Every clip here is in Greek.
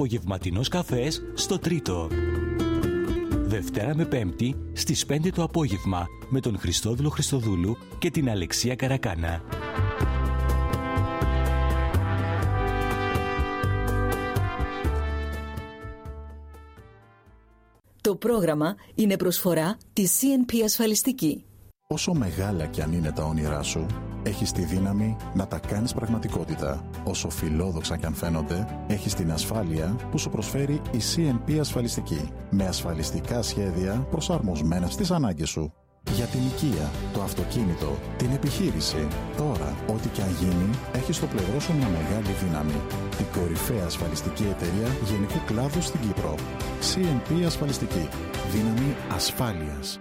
απογευματινός καφές στο Τρίτο. Δευτέρα με Πέμπτη στις 5 το απόγευμα με τον Χριστόδουλο Χριστοδούλου και την Αλεξία Καρακάνα. Το πρόγραμμα είναι προσφορά της CNP Ασφαλιστική. Όσο μεγάλα κι αν είναι τα όνειρά σου, έχεις τη δύναμη να τα κάνεις πραγματικότητα. Όσο φιλόδοξα κι αν φαίνονται, έχεις την ασφάλεια που σου προσφέρει η CNP Ασφαλιστική. Με ασφαλιστικά σχέδια προσαρμοσμένα στις ανάγκες σου. Για την οικία, το αυτοκίνητο, την επιχείρηση. Τώρα, ό,τι κι αν γίνει, έχεις στο πλευρό σου μια μεγάλη δύναμη. Την κορυφαία ασφαλιστική εταιρεία γενικού κλάδου στην Κύπρο. CNP Ασφαλιστική. Δύναμη ασφάλειας.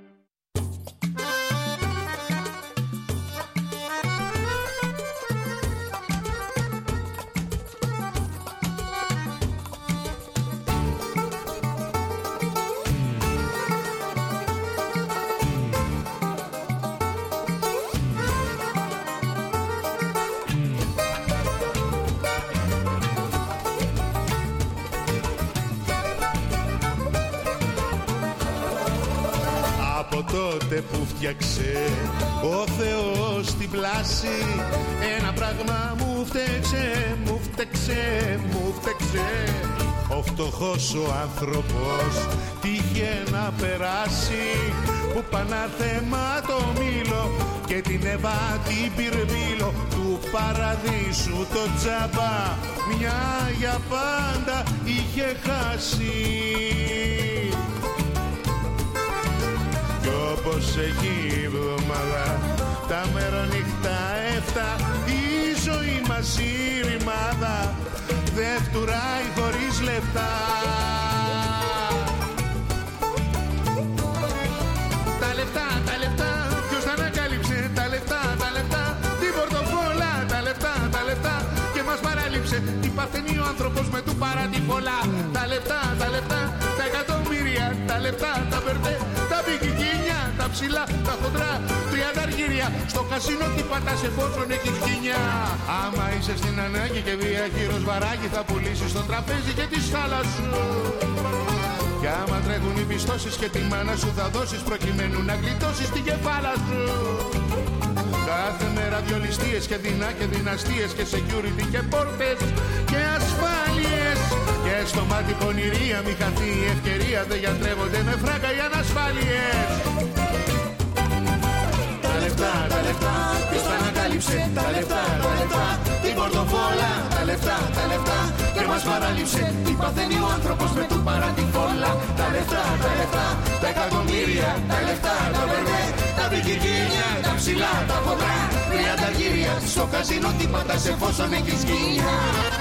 Που φτιάξε ο Θεός την πλάση, ένα πράγμα μου φταίξε, μου φταίξε, μου φταίξε. Ο φτωχός ο άνθρωπος τύχε να περάσει, που πανάθεμα το μήλο και την Εύα την πυρμήλο του παραδείσου το τζάμπα, μια για πάντα είχε χάσει. Όπως έχει η εβδομάδα, τα μερονύχτα έφτα, η ζωή μας η ρημάδα δεν φτουράει χωρίς λεφτά. Τα λεφτά, τα λεφτά, ποιος τα ανακάλυψε? Τα λεφτά, τα λεφτά, την πορτοφόλα. Τα λεφτά, τα λεφτά, και μας παράλειψε. Τι παθαίνει ο άνθρωπος με του παρά τη φωλά. Τα λεφτά, τα εκατομμύρια. Τα λεφτά, τα μπερδέ, τα μπικικίνια, τα ψηλά, τα χοντρά, 30 αργύρια. Στο κασίνο τι πατάς εφόσον έχεις γκίνια. Άμα είσαι στην ανάγκη και διαχείρος βαράκι, θα πουλήσεις το τραπέζι και τη σκάλα σου. Κι άμα τρέχουν οι πιστώσεις και τη μάνα σου θα δώσεις, προκειμένου να γλιτώσεις την κεφάλα σου. Κάθε μέρα δυο ληστείες και δεινά και δυναστείες και security και πόρτες και ασφάλειες. Και στο μάτι πονηρία μη χαθεί η ευκαιρία, δεν γιατρεύονται με φράγκα οι ανασφάλειες. Τα λεφτά, τα λεφτά, ποιος τα ανακάλυψε? Τα λεφτά, τα λεφτά, την πορτοφόλα. Τα λεφτά, τα λεφτά, και μας παράλειψε. Τι παθαίνει ο άνθρωπος με του παρά τη φόλα. Τα λεφτά, τα εκατομμύρια. Τα λεφτά, τα μπερδέ, τα μπικικίνια, τα ψηλά, τα χοντρά, 30 αργύρια. Στο καζίνο τι πατάς εφόσον έχεις γκίνια.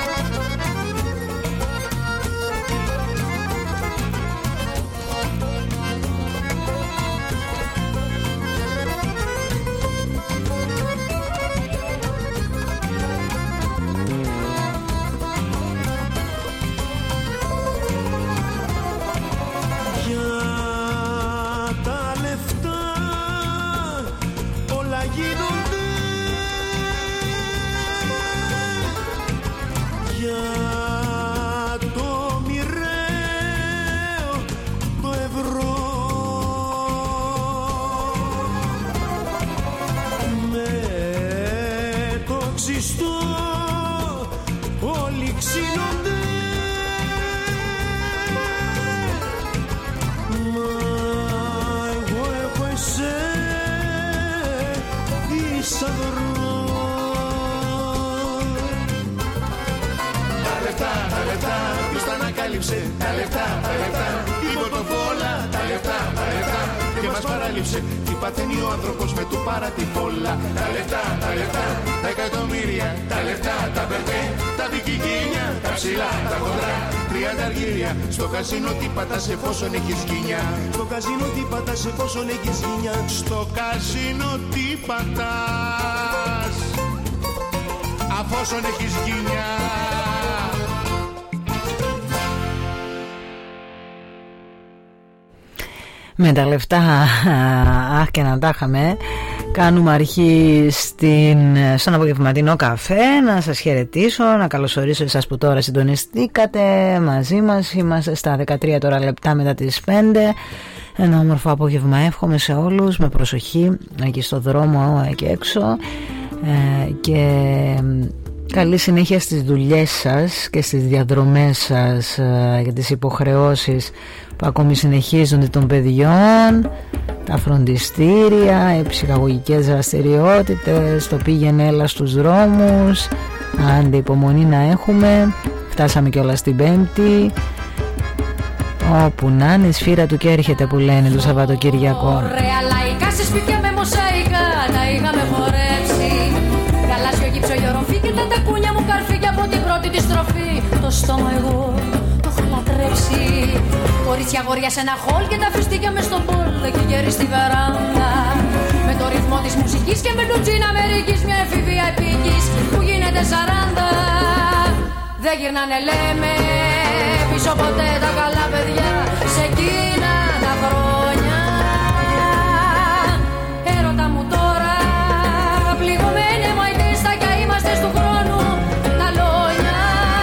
Τα λεφτά, τα λεφτά, η πορτοφόλα. Τα λεφτά, τα λεφτά, και μας παράλειψε. Τι παθαίνει ο άνθρωπος με του παρά τη φόλα. Τα λεφτά, τα λεφτά, τα εκατομμύρια. Τα λεφτά, τα μπερδέ, τα μπικικίνια, τα ψηλά, τα χοντρά, 30 αργύρια. Στο καζίνο τι πατάς εφόσον έχεις γκίνια. Στο καζίνο τι πατάς εφόσον έχεις γκίνια. Στο καζίνο τι πατάς αφόσον έχεις γκίνια. Με τα λεφτά, αχ και να τα είχαμε. Κάνουμε αρχή στον απογευματινό καφέ. Να σας χαιρετήσω, να καλωσορίσω εσάς που τώρα συντονιστήκατε μαζί μας. Είμαστε στα 13 τώρα λεπτά μετά τις 5. Ένα όμορφο απόγευμα εύχομαι σε όλους, με προσοχή εκεί στο δρόμο εκεί έξω, και καλή συνέχεια στις δουλειές σας και στις διαδρομές σας, για τις υποχρεώσεις που ακόμη συνεχίζονται των παιδιών, τα φροντιστήρια, οι ψυχαγωγικές δραστηριότητες, το πήγαινε έλα στους δρόμους. Άντε υπομονή να έχουμε. Φτάσαμε κιόλας στην Πέμπτη. Όπου να είναι, η σφύρα του και έρχεται που λένε το Σαββατοκυριακό. Ωραία λαϊκά σε σπίτια με μοσαϊκά τα είχαμε χορέψει. Γαλάζιο γύψο η οροφή και τα τακούνια μου καρφί από την πρώτη τη στροφή. Το στόμα εγώ το έχω λατρέψει. Κορίτσια αγόρια σε ένα χολ και τα φιστίκια μες στον πόλ και γέρι στη βεράντα. Με το ρυθμό της μουσικής και με το τζιν Αμερικής, μια εφηβεία επίκης που γίνεται 40. Δεν γυρνάνε λέμε πίσω ποτέ τα καλά παιδιά σε εκείνα τα χρόνια. Έρωτα μου τώρα πληγωμένοι μαϊτές τα κι είμαστε του χρόνου τα λόνια.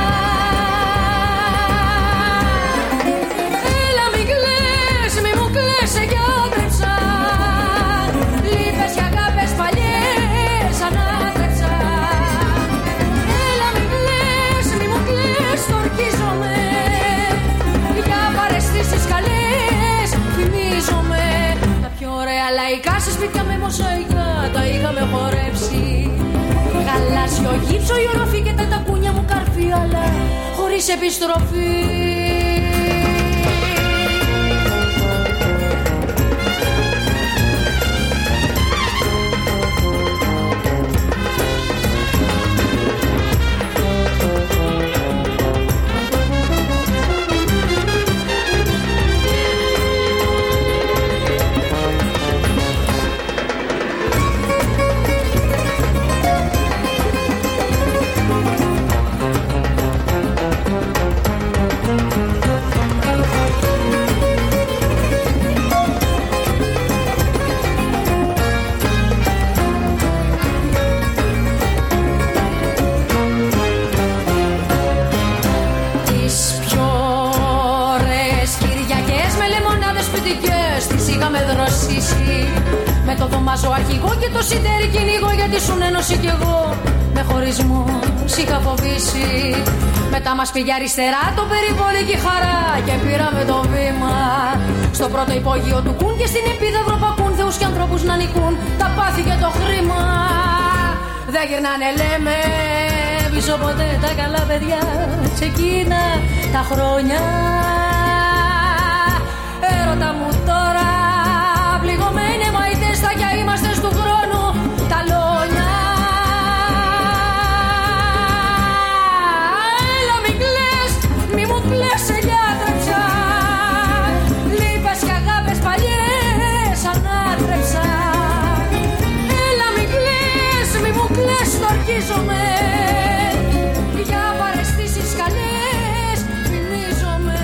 Έλα μη κλαις, μη μου κλαις και άντρεψα. Λύπες και αγάπες παλιές ανάτρεψα. Έλα μη κλαις, μη μου κλαις, στορκίζομαι. Για παραισθήσεις καλές θυμίζομαι. Τα πιο ωραία λαϊκά σε σπίτια με μοσαϊκά τα είχαμε χορέψει. Γαλάζιο γύψο η οροφή και τα τακούνια μου καρφί, αλλά χωρίς επιστροφή. Με το δωμάζο αρχηγό και το σιτέρι κυνηγό, γιατί σου ένωση κι εγώ με χωρισμό σ' είχα φοβήσει. Μετά μας πήγε αριστερά το περιβόλι και η χαρά και πήραμε το βήμα στο πρώτο υπόγειο του κουν και στην επίδαυρο πακούν θεούς και ανθρώπους να νικούν τα πάθη και το χρήμα. Δεν γυρνάνε λέμε πίσω ποτέ τα καλά παιδιά σε εκείνα τα χρόνια. Έρωτα μου τώρα πληγωμένοι μαϊτές τα κι είμαστε του χρόνου τα λόνια. Έλα μη κλαις, μη μου κλαις σε λιάτρεψα. Λύπες και αγάπες παλιές ανάτρεψα. Έλα μη κλαις, μη μου κλαις, στορκίζομαι. Για παραισθήσεις καλές θυμίζομαι.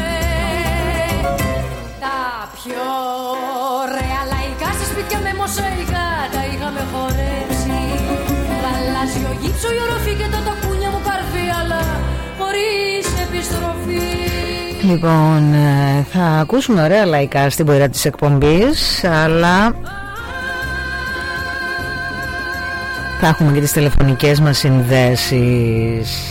Τα πιο ωραία λαϊκά σε σπίτια με μοσαϊκά τα είχαμε χορέψει. Γαλάζιο γύψο η οροφή και τα τακούνια μου καρφί, αλλά χωρίς επιστροφή. Λοιπόν, θα ακούσουμε ωραία λαϊκά στην πορεία της εκπομπής, αλλά θα έχουμε και τις τηλεφωνικές μας συνδέσεις.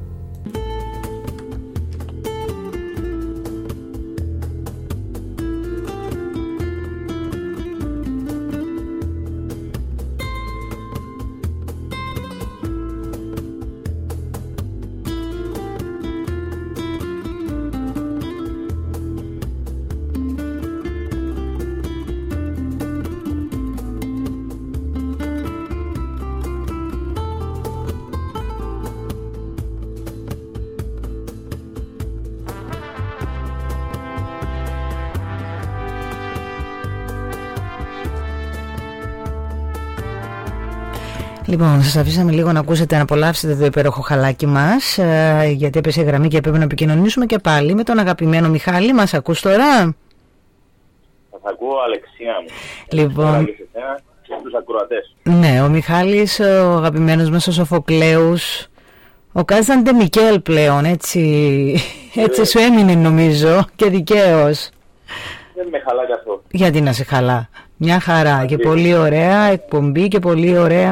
Λοιπόν, σας αφήσαμε λίγο να ακούσετε, να απολαύσετε το υπέροχο χαλάκι μας, γιατί έπεσε η γραμμή και πρέπει να επικοινωνήσουμε και πάλι με τον αγαπημένο Μιχάλη. Μας ακούς τώρα? Θα ακούω, Αλεξία μου. Λοιπόν, τους ακροατές. Ναι, ο Μιχάλης, ο αγαπημένος μας ο Σοφοκλέους, ο Κάζαντε Μικέλ πλέον, έτσι σου έμεινε νομίζω και δικαίως. Δεν με χαλά καθόλου. Γιατί να σε χαλά, μια χαρά και πολύ ωραία εκπομπή και πολύ ωραία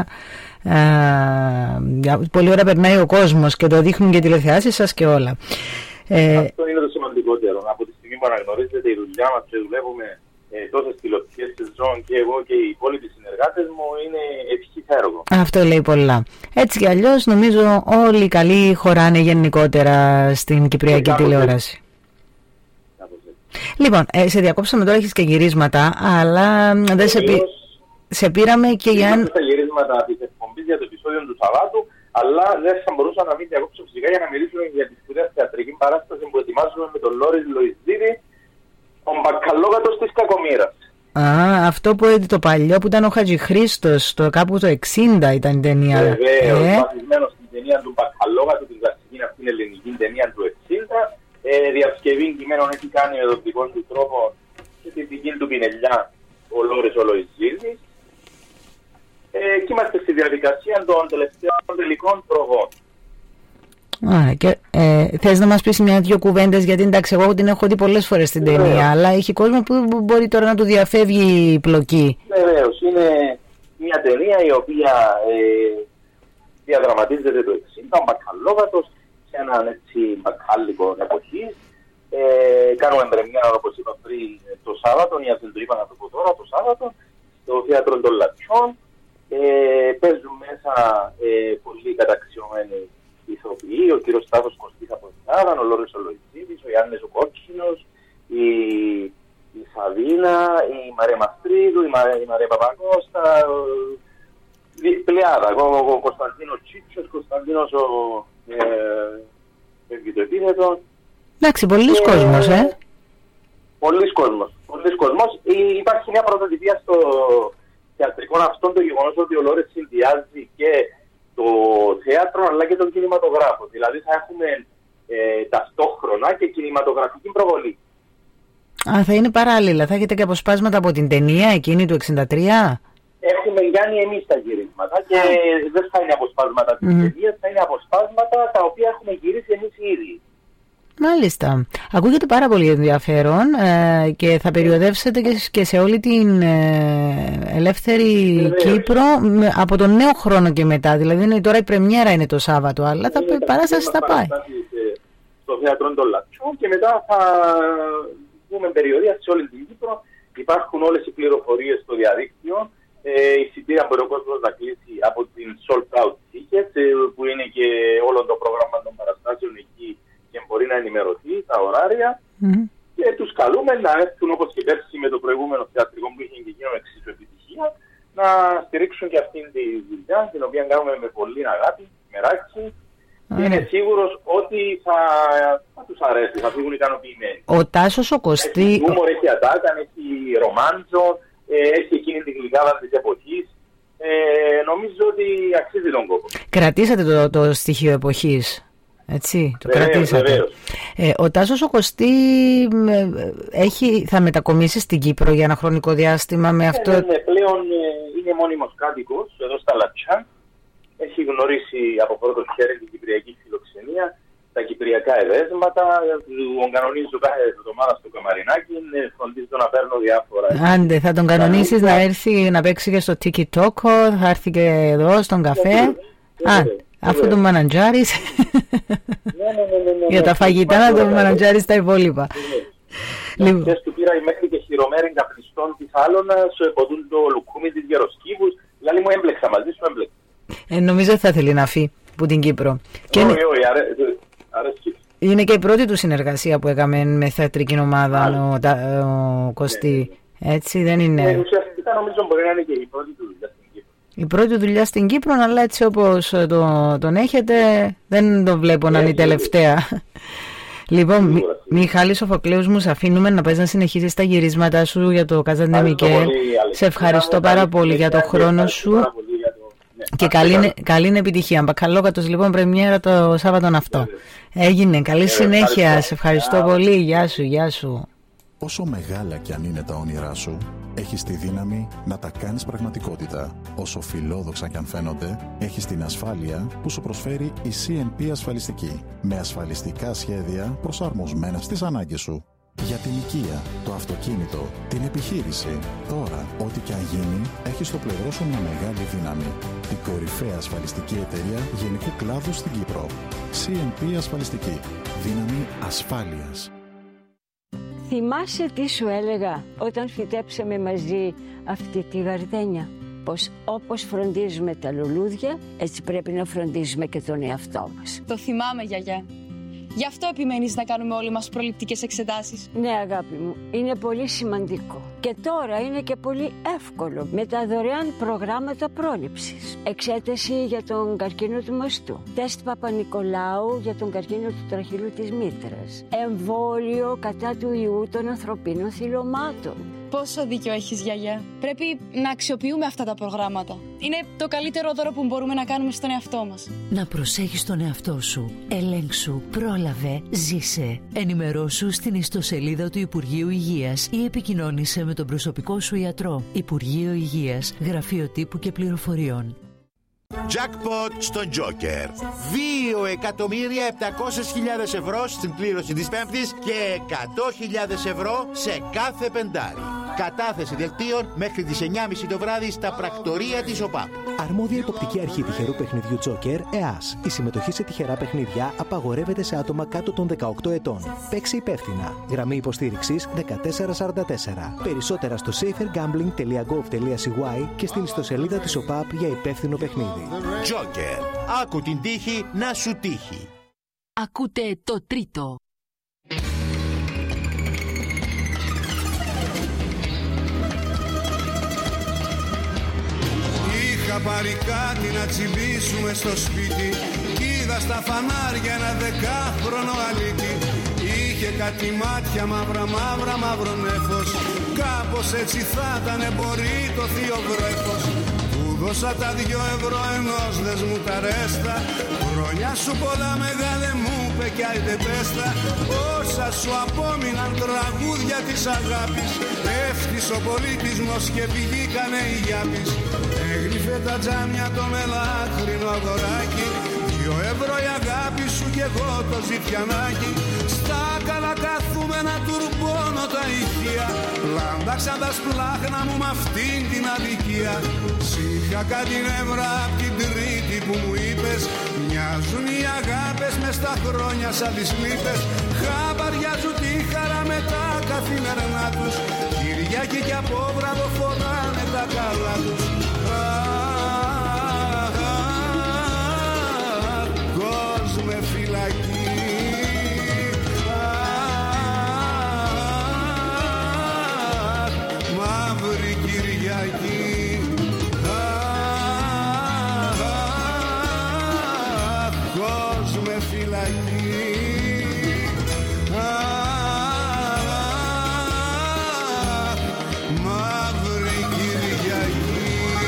περνάει ο κόσμος και το δείχνουν και τηλεθεάσεις σας και όλα. Αυτό είναι το σημαντικότερο. Από τη στιγμή που αναγνωρίζετε η δουλειά μας και δουλεύουμε τόσες τηλεοπτικές σεζόν και εγώ και οι υπόλοιποι συνεργάτες μου, είναι ευχής έργο. Αυτό λέει πολλά. Έτσι κι αλλιώς νομίζω όλοι οι καλοί χωράνε γενικότερα στην κυπριακή τηλεόραση. Λοιπόν, σε διακόψαμε τώρα, έχεις και γυρίσματα, αλλά δεν σε πήραμε και για... Είμαστε στα γυρίσματα της εκπομπής για το επεισόδιο του Σαββάτου, αλλά δεν θα μπορούσα να μην διακόψω φυσικά για να μιλήσουμε για τη σπουδαία θεατρική παράσταση που ετοιμάζουμε με τον Λόρις Λοϊζίδη, ο Μπακαλόγατος της Κακομοίρας. Αυτό που το παλιό που ήταν ο Χατζηχρήστος, κάπου το 60 ήταν η ταινία. Βεβαίως, βασισμένος στην ταινία του Μπακαλόγατου, την κλασική αυτήν ελληνική ταινία του 60. Διασκευή κειμένων έχει κάνει με τον δικό του τρόπο και τη δική του πινελιά ο Λόρις ο Λοϊζίδης. Και είμαστε στη διαδικασία των τελευταίων τελικών προβών. Και θες να μας πεις μια-δυο κουβέντες, γιατί εντάξει εγώ την έχω δει πολλές φορές στην ταινία, αλλά έχει κόσμο που μπορεί τώρα να του διαφεύγει η πλοκή. Βεβαίως, είναι μια ταινία η οποία διαδραματίζεται το 60, ο Μπακαλόγατος σε έναν έτσι μπακάλικο εποχής. Κάνουμε πρεμιέρα, όπως είπα πριν, το Σάββατο, για δεν το είπα να το πω τώρα, το Σάββατο, στο Θέατρο των Λατιών. Παίζουν μέσα πολύ καταξιωμένοι ηθοποιοί, ο κύριος Σταύρος Κωστής από την Άδαν, ο Λόρις ο Λοϊζίδης, ο Γιάννης ο Κόκκινος, η Σαβίνα, η Μαρία Μαστρίδου, η Μαρία Παπακώστα, πλειάδα, ο Κωνσταντίνος Τσίτσος, Κωνσταντίνος το επίθετο. Εντάξει, πολλής κόσμος, Πολλής κόσμος. Υπάρχει μια πρωτοτυπία στο θεατρικό αυτόν το γεγονός ότι ο Λόρις συνδυάζει και το θέατρο αλλά και τον κινηματογράφο. Δηλαδή θα έχουμε ταυτόχρονα και κινηματογραφική προβολή. Θα είναι παράλληλα, θα έχετε και αποσπάσματα από την ταινία εκείνη του 63? Έχουμε κάνει εμείς τα γυρίσματα και δεν θα είναι αποσπάσματα της ταινίας, θα είναι αποσπάσματα τα οποία έχουμε γυρίσει εμείς ήδη. Μάλιστα. Ακούγεται πάρα πολύ ενδιαφέρον και θα περιοδεύσετε και σε όλη την ελεύθερη Κύπρο από τον νέο χρόνο και μετά. Δηλαδή τώρα η πρεμιέρα είναι το Σάββατο, αλλά η παράσταση θα πάει. Στο Θέατρο των Λατιών και μετά θα πούμε περιοδία σε όλη την Κύπρο. Υπάρχουν όλες οι πληροφορίες στο διαδίκτυο. Η εισιτήρια μπορεί ο κόσμος να κλείσει από την Sold Out Tickets, που είναι και όλο το πρόγραμμα των παραστάσεων εκεί και μπορεί να ενημερωθεί τα ωράρια. Και τους καλούμε να έρθουν όπως και πέρσι με το προηγούμενο θεατρικό που είχε και εκείνο εξίσου επιτυχία, να στηρίξουν και αυτήν τη δουλειά, την οποία κάνουμε με πολύ αγάπη, μεράκι. Και είναι σίγουρος ότι θα τους αρέσει, θα φύγουν ικανοποιημένοι. Ο Τάσος ο Κωστή... Έχει χιούμορ, έχει ατάκα, έχει ρομάντζο, έχει εκείνη την γλυκάδα της εποχής. Νομίζω ότι αξίζει τον κόπο. Κρατήσατε το στοιχείο εποχής, έτσι, το κρατήσατε. Ο Τάσος ο Κωστή θα μετακομίσει στην Κύπρο για ένα χρονικό διάστημα με αυτό... Πλέον είναι μόνιμος κάτοικος εδώ στα Λατσιά. Έχει γνωρίσει από πρώτο χέρι την κυπριακή φιλοξενία, τα κυπριακά εδέσματα, τον κανονίζω κάθε εβδομάδα στο καμαρινάκι, φροντίζω να παίρνω διάφορα. Άντε, θα τον κανονίσεις να έρθει να παίξει και στο TikTok, θα έρθει και εδώ στον καφέ. Αφού τον μαναντζάρεις, για τα φαγητά να τον μαναντζάρεις τα υπόλοιπα. Χθες του πήρα μέχρι και χειρομέριν καπνιστών της Άλωνας, ποτούν το λουκούμι της Γεροσκήπους, δηλαδή μου έμπλεξα μαζί σου, έμπλεξα. Νομίζω ότι θα θέλει να φύγει από την Κύπρο. Είναι και η πρώτη του συνεργασία που έκαμε με θεατρική ομάδα ο Κωστή. Έτσι δεν είναι? Ουσιαστικά νομίζω μπορεί να είναι και η πρώτη του δουλειά στην Κύπρο. Η πρώτη δουλειά στην Κύπρο, αλλά έτσι όπως τον έχετε δεν το βλέπω να είναι η τελευταία. Λοιπόν, Μιχάλη Σοφοκλέους, μου σε αφήνουμε να πας να συνεχίσεις τα γυρίσματά σου για το Κάζαντε Μικέλ. Σε ευχαριστώ πάρα πολύ για το χρόνο σου και καλή επιτυχία. Μπακαλόγατος λοιπόν, πρεμιέρα το Σάββατο αυτό. Έγινε, καλή συνέχεια, σε ευχαριστώ πολύ, γεια σου. Όσο μεγάλα κι αν είναι τα όνειρά σου, έχεις τη δύναμη να τα κάνεις πραγματικότητα. Όσο φιλόδοξα κι αν φαίνονται, έχεις την ασφάλεια που σου προσφέρει η CNP Ασφαλιστική. Με ασφαλιστικά σχέδια προσαρμοσμένα στις ανάγκες σου. Για την οικία, το αυτοκίνητο, την επιχείρηση. Τώρα, ό,τι και αν γίνει, έχεις στο πλευρό σου μια μεγάλη δύναμη. Την κορυφαία ασφαλιστική εταιρεία γενικού κλάδου στην Κύπρο. CNP Ασφαλιστική. Δύναμη ασφάλειας. Θυμάσαι τι σου έλεγα όταν φυτέψαμε μαζί αυτή τη γαρδένια? Πως όπως φροντίζουμε τα λουλούδια, έτσι πρέπει να φροντίζουμε και τον εαυτό μας. Το θυμάμαι, γιαγιά. Γι' αυτό επιμένεις να κάνουμε όλοι μας προληπτικές εξετάσεις. Ναι, αγάπη μου, είναι πολύ σημαντικό. Και τώρα είναι και πολύ εύκολο με τα δωρεάν προγράμματα πρόληψης. Εξέταση για τον καρκίνο του μαστού. Τεστ Παπα-Νικολάου για τον καρκίνο του τραχυλού της μήτρας. Εμβόλιο κατά του ιού των ανθρωπίνων θυλωμάτων. Πόσο δίκιο έχεις, γιαγιά. Πρέπει να αξιοποιούμε αυτά τα προγράμματα. Είναι το καλύτερο δώρο που μπορούμε να κάνουμε στον εαυτό μας. Να προσέχεις τον εαυτό σου. Ελέγξου, πρόλαβε, ζήσε. Ενημερώσου στην ιστοσελίδα του Υπουργείου Υγείας ή επικοινώνησε με τον προσωπικό σου ιατρό. Υπουργείο Υγείας, Γραφείο Τύπου και Πληροφοριών. Jackpot στο Joker. 2.700.000 ευρώ στην κλήρωση της Πέμπτης και 100.000 ευρώ σε κάθε πεντάρι. Κατάθεση δελτίων μέχρι τις 9.30 το βράδυ στα πρακτορία της ΟΠΑΠ. Αρμόδια υποπτική αρχή τυχερού παιχνιδιού Joker, ΕΑΣ. Η συμμετοχή σε τυχερά παιχνίδια απαγορεύεται σε άτομα κάτω των 18 ετών. Παίξει υπεύθυνα. Γραμμή υποστήριξης 1444. Περισσότερα στο safergambling.gov.cy και στην ιστοσελίδα της ΟΠΑΠ για υπεύθυνο παιχνίδι. Joker. Άκου την τύχη να σου τύχει. Ακούτε το τρίτο. Είχα πάρει κάτι να τσιμπήσουμε στο σπίτι κι είδα στα φανάρια ένα 10χρονο αλήτη. Είχε κάτι μάτια μαύρα μαύρα μαύρο νέφος. Κάπως έτσι θα ήταν μπορεί το θείο βρέφος. Του δώσα τα 2 ευρώ ενός δεσμού τα ρέστα. Χρόνια σου πολλά μεγάλε μου είπε κι άιντε πέστα. Όσα σου απόμειναν τραγούδια της αγάπης. Έφτισε ο πολιτισμός και πηγήκανε οι γιάπης. Έγλυφε τα τζάμια το μελάχρινο αγοράκι. 2 ευρώ η αγάπη σου κι εγώ το ζητιανάκι. Στα καλά καθούμενα τουρμπώνω τα ηχεία. Λάμπαξαν τα σπλάχνα μου μ' αυτήν την αδικία. Σήχα κάτι νεύρα απ' την τρίτη που μου είπες. Μοιάζουν οι αγάπες μες στα χρόνια σαν τις λύπες. Χαμπαριάζουν τη χαρά με τα καθημερινά τους. Κυριακή κι απόβραδο φοράνε τα καλά τους. Κόσμε φυλακή. Μαύρη Κυριακή. Κόσμε φυλακή. Μαύρη Κυριακή.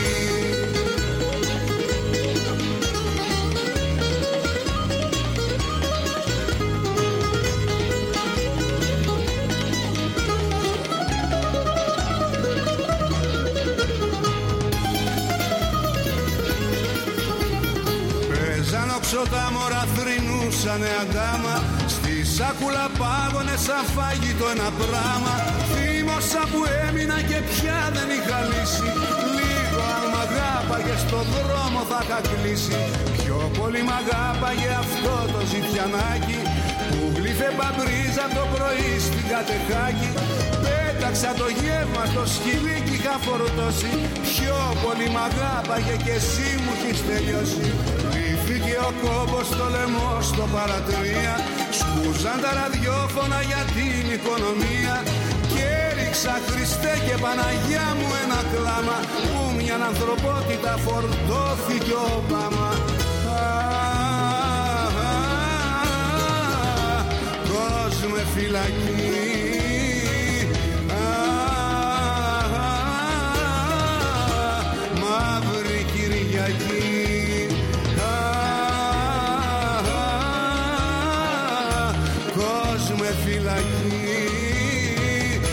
Παίζαν όξο τα μωρά, θρηνούσανε αγκάμα. Στη σάκουλα πάγωνε σαν φάγητο ένα πράμα. Θύμωσα που έμεινα και πια δεν είχα λύση. Λίγο αν μ' αγάπαγε στον δρόμο θα είχα κλείσει. Πιο πολύ μ' αγάπαγε αυτό το ζητιανάκι που γλύφε μπαμπρίζα το πρωί στην Κατεχάκη. Πέταξα το γεύμα στο σκυλί κι είχα φορτώσει. Πιο πολύ μ' αγάπαγε κι εσύ μου έχεις τελειώσει. Λύθηκε ο κόμπος στο λαιμό στο παρατρία. Σκούζαν τα ραδιόφωνα για την οικονομία. Και έριξα Χριστέ και Παναγιά μου ένα κλάμα που μιαν ανθρωπότητα φορτώθηκε ο Ομπάμα. Κόσμε φυλακή. Μαύρη Κυριακή. Κόσμε φυλακή.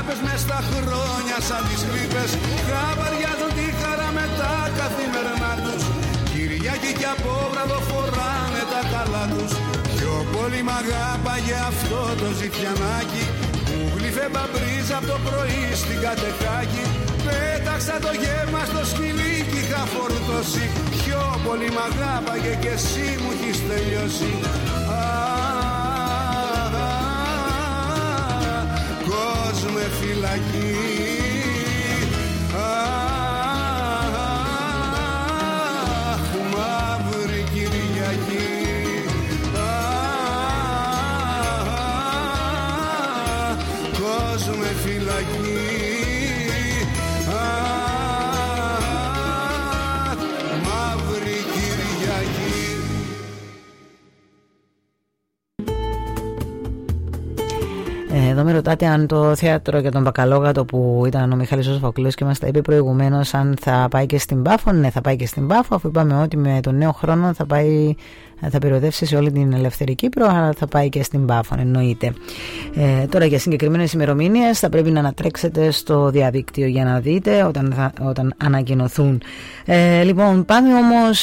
αγάπες μες στα χρόνια σαν τις γρίπες χαβαριάζουν τη χαρά με τα καθημερινά τους. Κυριακή κι απόβραδο φοράνε τα καλά τους. Πιο πολύ μ' αγάπαγε αυτό το ζητιανάκι που γλύφε μπαμπρίζα από το πρωί στην Κατεχάκη. Πέταξα το γεύμα στο σκυλί κι είχα φορτώσει. Πιο πολύ μ' αγάπαγε κι εσύ μου έχεις τελειώσει. Κόσμε φυλακή. Μαύρη Κυριακή. Κόσμε φυλακή. Μαύρη Κυριακή. Εδώ με ρωτάτε αν το θέατρο για τον Μπακαλόγατο που ήταν ο Μιχάλης ο Σοφοκλής και μας τα είπε προηγουμένως αν θα πάει και στην Πάφο. Ναι, θα πάει και στην Πάφο, αφού είπαμε ότι με τον νέο χρόνο θα περιοδεύσει σε όλη την ελεύθερη Κύπρο, αλλά θα πάει και στην Πάφο, εννοείται. Τώρα για συγκεκριμένες ημερομηνίες θα πρέπει να ανατρέξετε στο διαδίκτυο για να δείτε όταν ανακοινωθούν. Λοιπόν, πάμε όμως,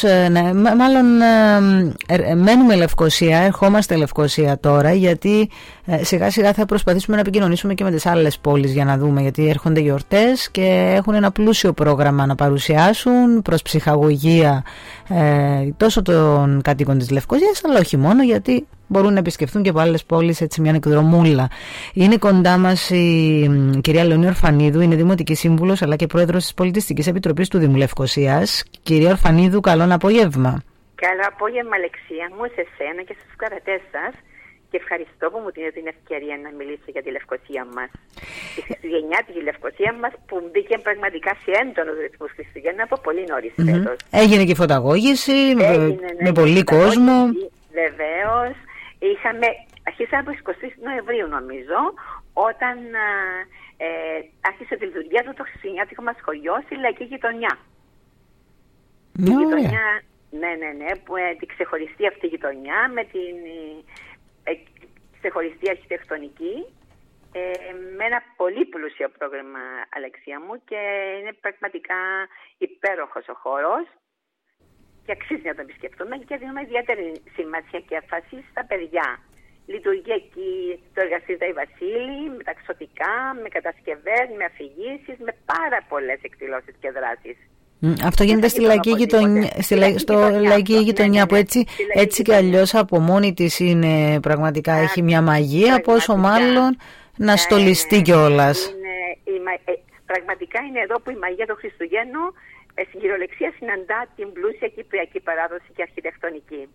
μένουμε Λευκοσία, ερχόμαστε Λευκοσία τώρα, γιατί σιγά σιγά θα προσπαθήσουμε να επικοινωνήσουμε και με τις άλλες πόλεις για να δούμε, γιατί έρχονται γιορτές και έχουν ένα πλούσιο πρόγραμμα να παρουσιάσουν προς ψυχαγωγία τόσο των κατοίκων της Λευκοσίας, αλλά όχι μόνο, γιατί μπορούν να επισκεφθούν και από άλλες πόλεις, έτσι μια εκδρομούλα. Είναι κοντά μας η κυρία Λεωνή Ορφανίδου, είναι Δημοτική Σύμβουλος αλλά και Πρόεδρος της Πολιτιστικής Επιτροπής του Δήμου Λευκοσίας. Κυρία Ορφανίδου, καλό απόγευμα. Καλό απόγευμα, Αλεξία μου, σε σένα και στους καρατές σας. Και ευχαριστώ που μου δίνετε την ευκαιρία να μιλήσω για τη Λευκοσία μας. Τη χριστουγεννιάτικη Λευκοσία μας που μπήκε πραγματικά σε έντονο ρυθμό Χριστουγέννα από πολύ νωρίς φέτος. Έγινε και φωταγώγηση με πολύ κόσμο. Βεβαίως. Αρχίσαμε από 23 Νοεμβρίου νομίζω, όταν άρχισε τη λειτουργία του το χριστουγεννιάτικο μας χωριό στη Λαϊκή Γειτονιά. Η γειτονιά, ναι, που την ξεχωριστή αυτή γειτονιά με την ξεχωριστή αρχιτεκτονική, με ένα πολύ πλούσιο πρόγραμμα, Αλεξία μου, και είναι πραγματικά υπέροχος ο χώρος και αξίζει να τον επισκεφτούμε και δίνουμε ιδιαίτερη σημασία και έμφαση στα παιδιά. Λειτουργεί εκεί το εργαστήριο Βασίλη, με ταξωτικά, με κατασκευές, με αφηγήσεις, με πάρα πολλές εκδηλώσεις και δράσεις. Αυτό γίνεται στη Λαϊκή Γειτονιά, που έτσι και αλλιώς από μόνη της είναι πραγματικά, έχει μια μαγεία, πόσο μάλλον να στολιστεί κιόλας. Πραγματικά είναι εδώ που η μαγεία του Χριστουγέννου στην κυριολεξία συναντά την πλούσια κυπριακή παράδοση και αρχιτεκτονική.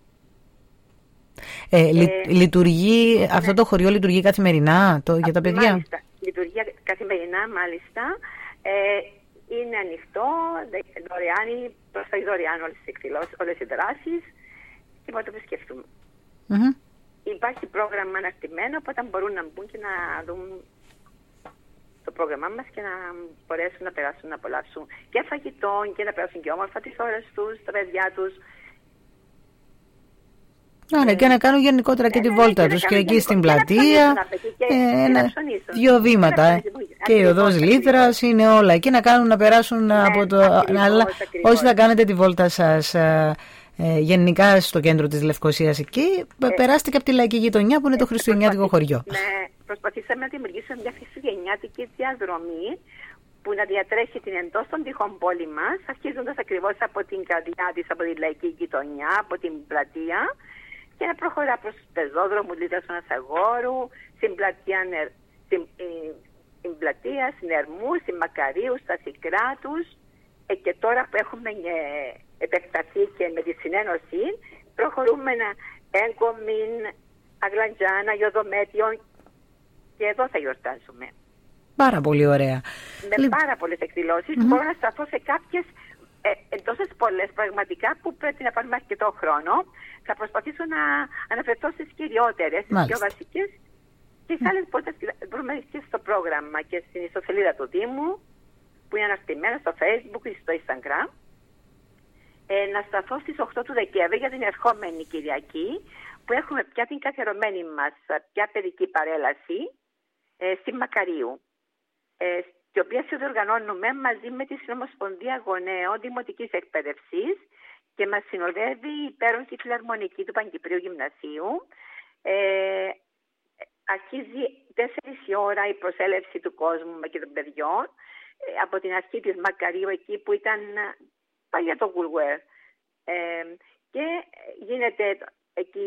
Λειτουργεί, αυτό το χωριό λειτουργεί καθημερινά για τα παιδιά? Μάλιστα, λειτουργεί καθημερινά, μάλιστα. Είναι ανοιχτό, προσφέρει δωρεάν όλες τις εκδηλώσεις, όλες οι δράσεις και μπορούμε να το επισκεφτούμε. Υπάρχει πρόγραμμα αναρτημένο, οπότε μπορούν να μπουν και να δουν το πρόγραμμά μας και να μπορέσουν να περάσουν, να απολαύσουν και φαγητό και να περάσουν και όμορφα τις ώρες τους, τα παιδιά τους. Άρα και να κάνουν γενικότερα και τη βόλτα τους και εκεί στην πλατεία, δύο βήματα και η οδός Λίθρας, είναι όλα εκεί να κάνουν, να περάσουν από το... Αλλά όσοι θα κάνετε τη βόλτα σας γενικά στο κέντρο της Λευκοσίας εκεί, περάστε και από τη Λαϊκή Γειτονιά που είναι το χριστουγεννιάτικο χωριό. Προσπαθήσαμε να δημιουργήσουμε μια χριστουγεννιάτικη διαδρομή που να διατρέχει την εντός των τυχών πόλη μας, αρχίζοντας ακριβώς από την καρδιά της, από τη Λαϊκή Γειτονιά, από την πλατεία, και να προχωρά προς τους πεζόδρομους Λίθρας Ανασαγόρου, στην πλατεία, στην Ερμού, στην Μακαρίου, στα Σικράτους, και τώρα που έχουμε επεκταθεί και με τη συνένωση, προχωρούμε Έγκομιν, Αγλαντζάνα, Ιωδομέτιον, και εδώ θα γιορτάζουμε. Πάρα πολύ ωραία. Με πάρα πολλές εκδηλώσεις. Μπορώ να σταθώ σε κάποιες τόσες πολλές πραγματικά που πρέπει να πάρουμε αρκετό χρόνο. Θα προσπαθήσω να αναφερθώ στις κυριότερες, στις πιο βασικές, και τις άλλες μπορούμε και στο πρόγραμμα και στην ιστοσελίδα του Δήμου, που είναι αναρτημένα στο Facebook ή στο Instagram. Να σταθώ στις 8 του Δεκέμβρη για την ερχόμενη Κυριακή, που έχουμε πια την καθιερωμένη μας πια παιδική παρέλαση στη Μακαρίου. την οποία συνδιοργανώνουμε μαζί με τη Συνομοσπονδία Γονέων Δημοτικής Εκπαίδευσης και μας συνοδεύει η υπέροχη φιλαρμονική του Παγκυπρίου Γυμνασίου. Αρχίζει 4 η ώρα η προσέλευση του κόσμου και των παιδιών, από την αρχή της Μακαρίου, εκεί που ήταν παλιά το Woolwear. Και γίνεται εκεί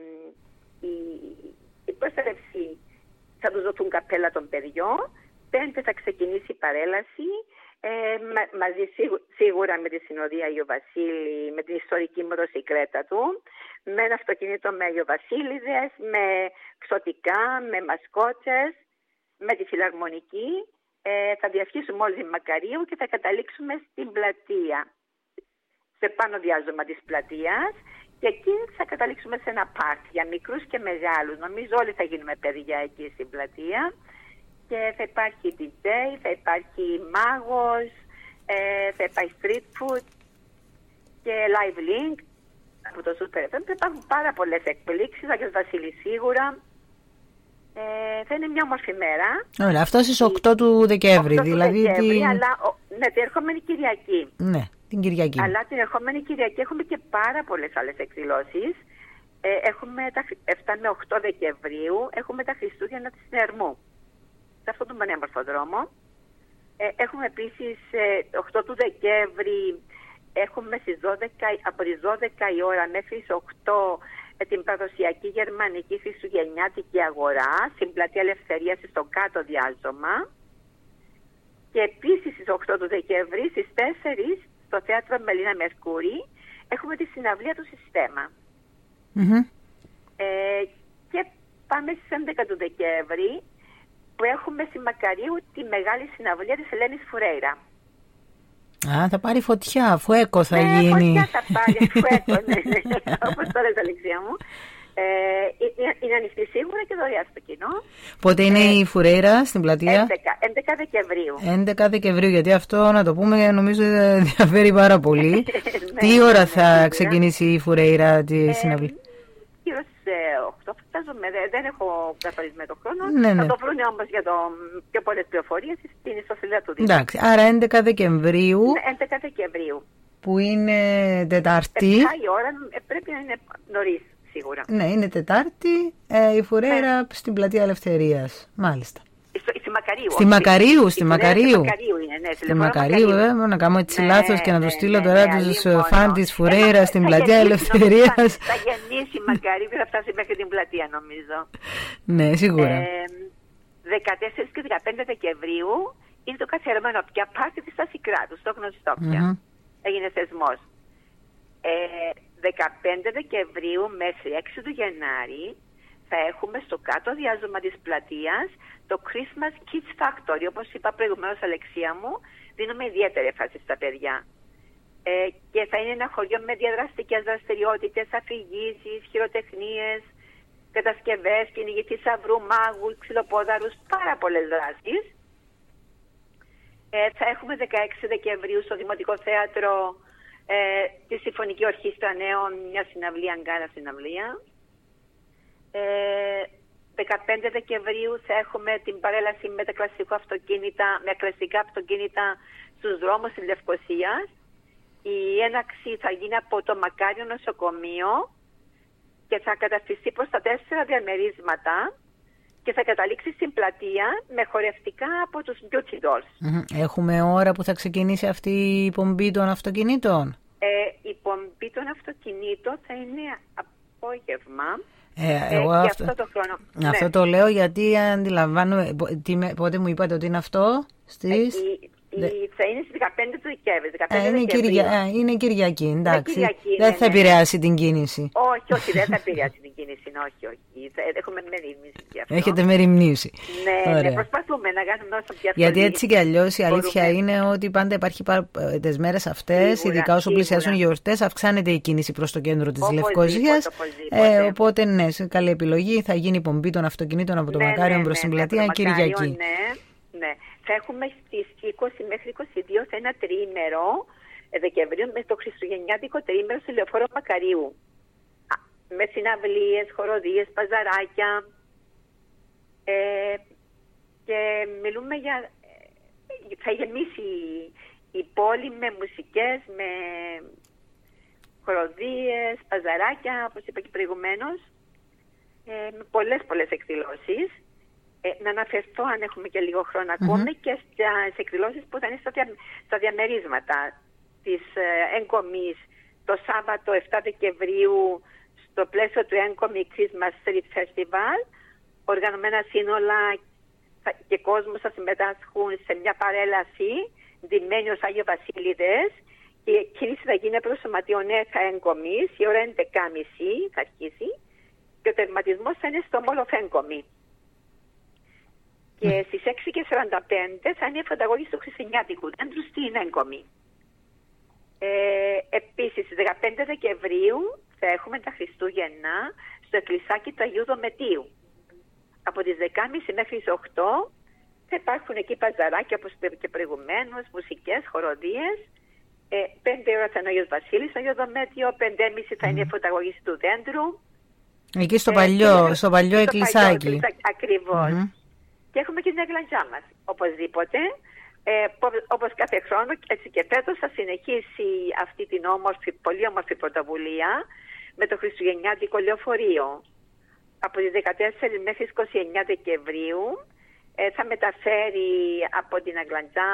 η προσέλευση, θα τους δοθούν καπέλα των παιδιών. 5 θα ξεκινήσει η παρέλαση, μαζί σίγουρα με τη συνοδεία Αγίου Βασίλη, με την ιστορική μοτοσυκλέτα του, με ένα αυτοκίνητο με Αγίου Βασίλειδες, με ξωτικά, με μασκότσες, με τη φιλαρμονική. Θα διασχίσουμε όλη τη Μακαρίου και θα καταλήξουμε στην πλατεία, σε πάνω διάζωμα της πλατείας, και εκεί θα καταλήξουμε σε ένα πάρκ για μικρούς και μεγάλους. Νομίζω όλοι θα γίνουμε παιδιά εκεί στην πλατεία. Και θα υπάρχει DJ, θα υπάρχει μάγος, θα υπάρχει street food και live link από το Super FM. Θα υπάρχουν πάρα πολλές εκπλήξεις, ο Άγιος Βασίλης σίγουρα. Θα είναι μια όμορφη μέρα. Ωραία, αυτό στις 8 του Δεκέμβρη. 8 δηλαδή του Δεκέμβρη, αλλά την ερχόμενη Κυριακή. Ναι, την Κυριακή. Αλλά την ερχόμενη Κυριακή έχουμε και πάρα πολλές άλλες εκδηλώσεις. Έχουμε τα 7 με 8 Δεκεμβρίου, έχουμε τα Χριστούγεννα της Συνερμού. Σε αυτόν τον πανέμορφο δρόμο. Έχουμε επίσης 8 του Δεκέμβρη, έχουμε στις 12, από τις 12 η ώρα μέχρι τις 8 την παραδοσιακή γερμανική χριστουγεννιάτικη αγορά στην πλατεία Ελευθερίας στο κάτω διάζωμα. Και επίσης στις 8 του Δεκέμβρη στις 4 στο θέατρο Μελίνα Μερκούρη έχουμε τη συναυλία του Συστέμα. Και πάμε στις 11 του Δεκέμβρη, που έχουμε στη Μακαρίου τη μεγάλη συναυλία της Ελένης Φουρέιρα. Α, θα πάρει φωτιά, φουέκο θα γίνει. Φωτιά θα πάρει, φουέκο, ναι, όπως το λες, Αλεξία μου. Είναι ανοιχτή σίγουρα και δωρεάν στο κοινό. Πότε είναι η Φουρέιρα στην πλατεία? 11 Δεκεμβρίου. 11 Δεκεμβρίου, γιατί αυτό να το πούμε νομίζω διαφέρει πάρα πολύ. Τι ώρα θα ξεκινήσει η Φουρέιρα τη συναυλία? Γύρω στις 8 φαντάζομαι, δεν έχω καθορισμένο το χρόνο. Ναι. Θα το βρουν όμως για πιο πολλές πληροφορίες στην ιστοσελίδα του Δήμου. Εντάξει, άρα 11 Δεκεμβρίου. Ναι, 11 Δεκεμβρίου. Που είναι Τετάρτη. 7 η ώρα, πρέπει να είναι νωρίς σίγουρα. Ναι, είναι Τετάρτη, η Φουρέιρα στην πλατεία Ελευθερίας. Μάλιστα. Στη Μακαρίου. Στη Μακαρίου, στη Μακαρίου. Στη Μακαρίου, βέβαια, να κάνω έτσι λάθος και να το στείλω τώρα τους φαν της Φουρέιρα στην πλατεία Ελευθερίας. Θα γεννήσει η Μακαρίου και θα φτάσει μέχρι την πλατεία, νομίζω. Ναι, σίγουρα. 14 και 15 Δεκεμβρίου είναι το καθιερωμένο πια πάρτι της Ασικράτου, στο γνωστό πια. Έγινε θεσμός. 15 Δεκεμβρίου μέχρι 6 του Γενάρη θα έχουμε στο κάτω διάζωμα της πλατείας το Christmas Kids Factory. Όπως είπα προηγουμένως, Αλεξία μου, δίνουμε ιδιαίτερη έμφαση στα παιδιά. Και θα είναι ένα χωριό με διαδραστικές δραστηριότητες, αφηγήσεις, χειροτεχνίες, κατασκευές, κυνηγή θησαυρού, μάγους, ξυλοπόδαρους, πάρα πολλές δράσεις. Θα έχουμε 16 Δεκεμβρίου στο Δημοτικό Θέατρο τη Συμφωνική Ορχήστρα Νέων, μια συναυλία, αγκάρα συναυλία. 15 Δεκεμβρίου θα έχουμε την παρέλαση με τα με κλασικά αυτοκίνητα στους δρόμους της Λευκωσίας. Η έναξη θα γίνει από το Μακάριο Νοσοκομείο και θα καταστηθεί προς τα 4 διαμερίσματα και θα καταλήξει στην πλατεία με χορευτικά από τους Beauty Dolls. Έχουμε ώρα που θα ξεκινήσει αυτή η πομπή των αυτοκινήτων? Η πομπή των αυτοκινήτων θα είναι απόγευμα. Εγώ αυτό το χρόνο. Αυτό το λέω γιατί αντιλαμβάνω. Πότε μου είπατε ότι είναι αυτό? Θα είναι στις 15 του Δεκέμβρη. Είναι Κυριακή, εντάξει. Δεν θα επηρεάσει την κίνηση. Όχι, δεν θα επηρεάσει την κίνηση. Όχι. Έχουμε μεριμνήσει γι' αυτό. Έχετε μεριμνήσει. Ναι, προσπαθούμε να κάνουμε όσο πιο εύκολο. Γιατί έτσι κι αλλιώς η αλήθεια είναι ότι πάντα υπάρχει τις μέρες αυτές, ειδικά όσο πλησιάζουν οι γιορτές, αυξάνεται η κίνηση προς το κέντρο της Λευκωσίας. Οπότε, ναι, σε καλή επιλογή θα γίνει η πομπή των αυτοκινήτων από το Μακάριο προς την πλατεία Κυριακή. Ναι. Θα έχουμε στις 20 μέχρι 22 σε ένα τριήμερο Δεκεμβρίου με το χριστουγεννιάτικο τριήμερο στο Λεωφόρο Μακαρίου. Με συναυλίες, χοροδίες, παζαράκια. Και μιλούμε για θα γεμίσει η πόλη με μουσικές, με χοροδίες, παζαράκια, όπως είπα και προηγουμένως, με πολλές εκδηλώσεις. Να αναφερθώ, αν έχουμε και λίγο χρόνο ακόμη, και στις εκδηλώσεις που θα είναι στα διαμερίσματα της Εγκομής το Σάββατο 7 Δεκεμβρίου στο πλαίσιο του Encomie Christmas Street Festival. Οργανωμένα σύνολα και κόσμος θα συμμετάσχουν σε μια παρέλαση ντυμένοι ως Άγιο Βασίλειδες, και η κίνηση θα γίνει προς σωματείο Νέα Εγκομής. Η ώρα είναι 10.30 θα αρχίσει και ο τερματισμός θα είναι στο Mall of Encomie. Και στις 6:45 θα είναι η φωταγώγηση του Χριστουγεννιάτικου δέντρου στην Encomie. Επίσης, στις 15 Δεκεμβρίου θα έχουμε τα Χριστούγεννα στο εκκλησάκι του Αγίου Δομετίου. Από τις 10.30 μέχρι τις 8 θα υπάρχουν εκεί παζαράκια, όπως είπα και προηγουμένως, μουσικές, χοροδίες. 5 ώρα θα είναι ο Άγιος Βασίλης στο Αγίο Δομέτιο, 5:30 θα είναι η φωταγώγηση του δέντρου. Εκεί στο παλιό εκκλησάκι. Ακριβώς. Και έχουμε και την εγκλαντζά μας, οπωσδήποτε. Όπως κάθε χρόνο, έτσι και φέτος θα συνεχίσει αυτή την πολύ όμορφη πρωτοβουλία με το Χριστουγεννιάτικο λεωφορείο. Από τις 14 μέχρι τις 29 Δεκεμβρίου θα μεταφέρει από την Αγκλαντζά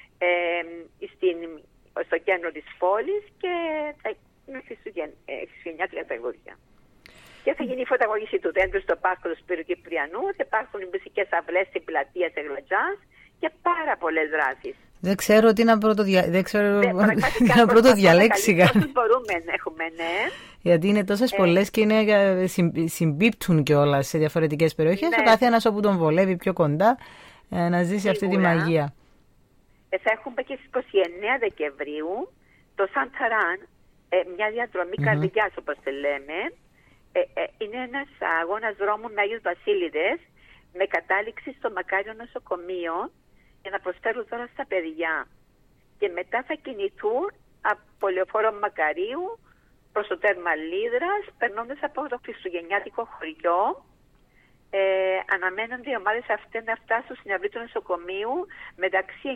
στο κέντρο της πόλης και θα είναι χριστουγεννιάτικα τραγούδια. Και θα γίνει η φωταγώγηση του δέντρου στο πάρκο του Σπύρου Κυπριανού, θα υπάρχουν οι μουσικές αυλές στην πλατεία της Αγκλαντζάς και πάρα πολλές δράσεις. Δεν ξέρω τι να πρωτοδιαλέξει. Μπορούμε να έχουμε, ναι. Γιατί είναι τόσες πολλές και συμπίπτουν κιόλας σε διαφορετικές περιοχές. Ο καθένας όπου τον βολεύει πιο κοντά να ζήσει αυτή τη μαγεία. Θα έχουμε και στις 29 Δεκεμβρίου το Σανταράν, μια διαδρομή καρδιάς όπως το λέμε. Είναι ένας αγώνας δρόμου με Άγιους Βασίλειδες με κατάληξη στο Μακάριο Νοσοκομείο για να προσφέρουν δώρα στα παιδιά. Και μετά θα κινηθούν από λεωφόρο Μακαρίου προς το τέρμα Λίδρας, περνώντας από το Χριστουγεννιάτικο χωριό. Αναμένονται οι ομάδες αυτές να φτάσουν στην αυλή του νοσοκομείου μεταξύ